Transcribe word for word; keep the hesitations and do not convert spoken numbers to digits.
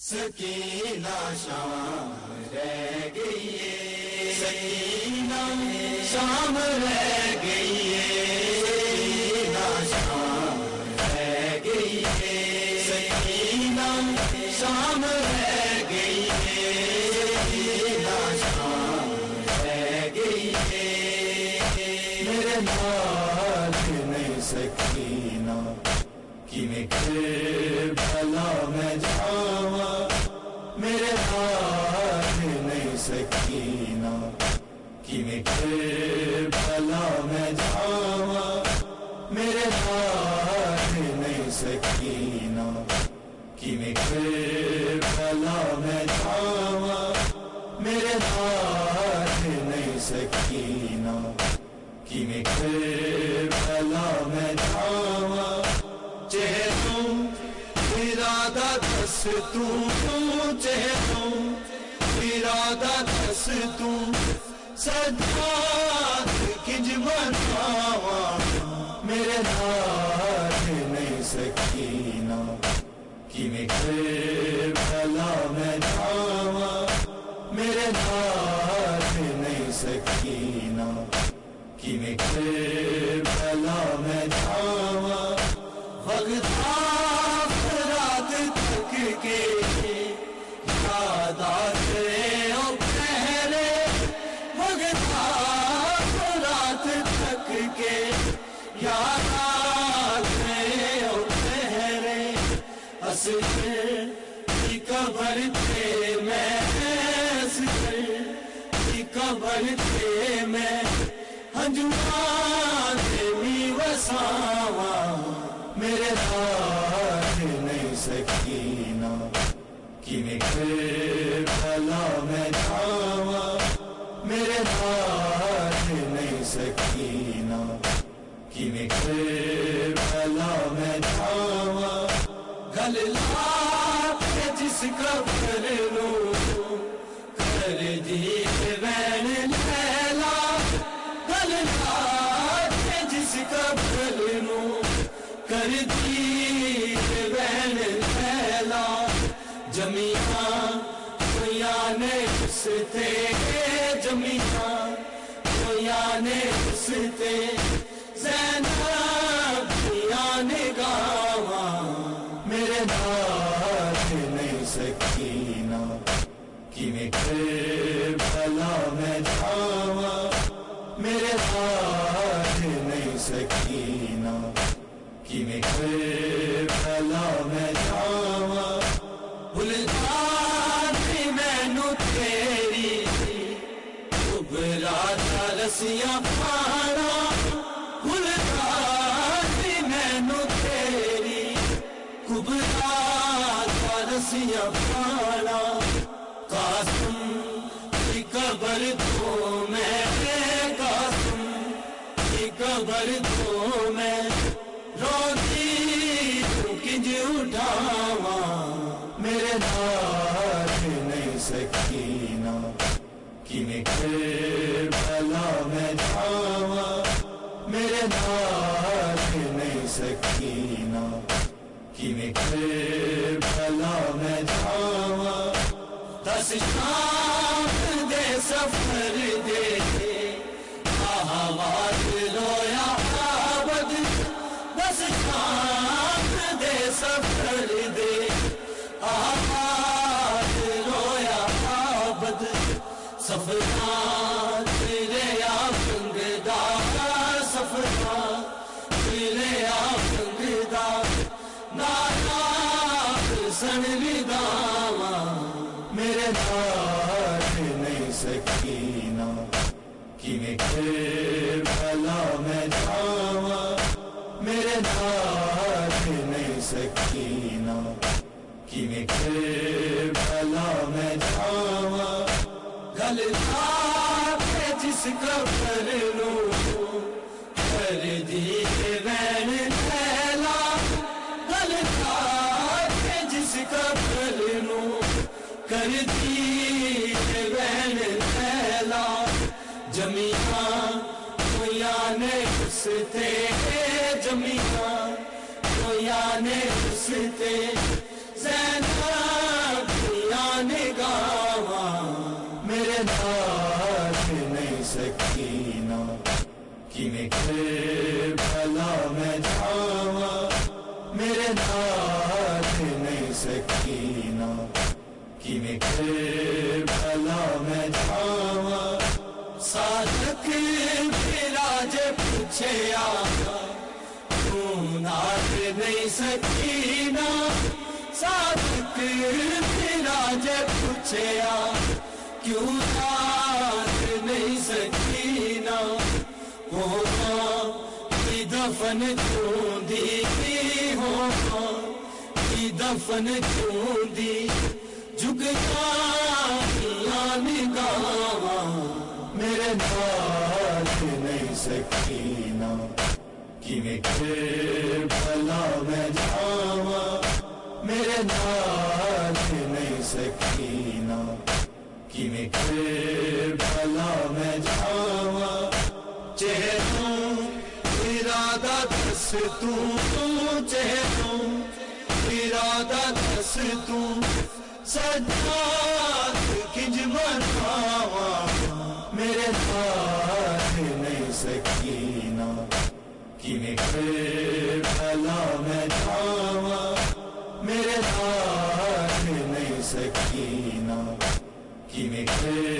سکینہ شام رہ گئی ہے، سکینہ شام رہ گئی ہے، سکینہ شام رہ گئی ہے، سکینہ شام رہ گئی ہے، سکینہ شام رہ گئی ہے۔ میرے ناز نہیں سکینہ کہ میں کربلا میں جاواں، میرے ہاتھ نہیں سکینہ کہ میں کربلا میں جاواں، میرے ہاتھ نہیں سکینہ کہ میں کربلا میں جاواں، میرے ہاتھ نہیں سکینہ کہ میں کربلا میں جاواں۔ چہروں ارادہ دس توں، چہروں ارادہ دس توں، سجاد کنج بناواں، میرے ہاتھ نہیں سکینہ کہ میں کربلا میں جاواں، میرے ہاتھ نہیں سکینہ کہ میں کربلا میں جاواں۔ وقت رات تک کے یاد آتے او پہلے، وقت رات تک کے یاد آتے او پہلے، اصغر کی قبر تھے میں، اصغر کی قبر تھے میں، ہنجوان می وساواں، میرے ہاتھ نہیں سکینہ کہ میں کربلا میں جاواں، میرے ہاتھ نہیں سکینہ کہ میں کربلا میں جاواں۔ گل لاتے جس قبر نو کر دی بین لیلا، گل لاتے جس قبر نو کر دی بین لیلا، جمیاں کویاں نے استے، جمیاں کویاں نے استے، زینب دیاں نگاواں، میرے ہاتھ نہیں سکینہ کہ میں کربلا میں جاواں، میرے ہاتھ نہیں سکینہ کہ میں کربلا میں جاواں۔ بھلدان مینوں تیری کبرا رسیاں پانا، بھلدان مینوں تیری کبرا رسیاں پانا، قاسم کی قبر تو میں، قاسم کی قبر تو میں، روتی تو کنج اٹھاواں، میرے ہاتھ نہیں سکینہ کہ میں کربلا میں جاواں، میرے ہاتھ نہیں سکینہ کہ میں کربلا میں جاواں۔ دس شام دے سفر دے آواز رویا عابد، دس شام دے سفر دے آواز رویا عابد، سفران تیرے آفنگدا، سفران تیرے آفنگدا، ناراض سن رداواں، میرے ہاتھ نہیں سکینہ کہ میں کربلا میں جاواں، میرے ہاتھ نہیں سکینہ کہ میں کربلا میں جاواں۔ گل لاتے جس قبر نو کر دی بین لیلا، گل لاتے جس قبر نو کر دی بین لیلا، جمیاں کویاں نے استے، جمیاں کویاں نے استے، زینب کربلا میں جاواں میرے نال نہیں سکینہ کہ میں کربلا میں جاواں صادق میرا جے پوچھے آقا کیوں نال نہیں سکینہ صادق میرا جے پوچھے آقا کیوں نال نہیں سکینہ ہوگا کی دفن کیوں دی ہوگا کی دفن کیوں دی جھکتا نگاہاں میرے نال نہیں سکینہ کہ میں کربلا میں جاواں میرے نال نہیں سکینہ کہ میں کربلا میں جاواں چہروں ارادہ دس تو چہروں ارادہ دس تو سجاد کنج مناواں میرے نال نہیں سکینہ کہ میں کربلا میں جاواں میرے نال نہیں سکینہ کہ میں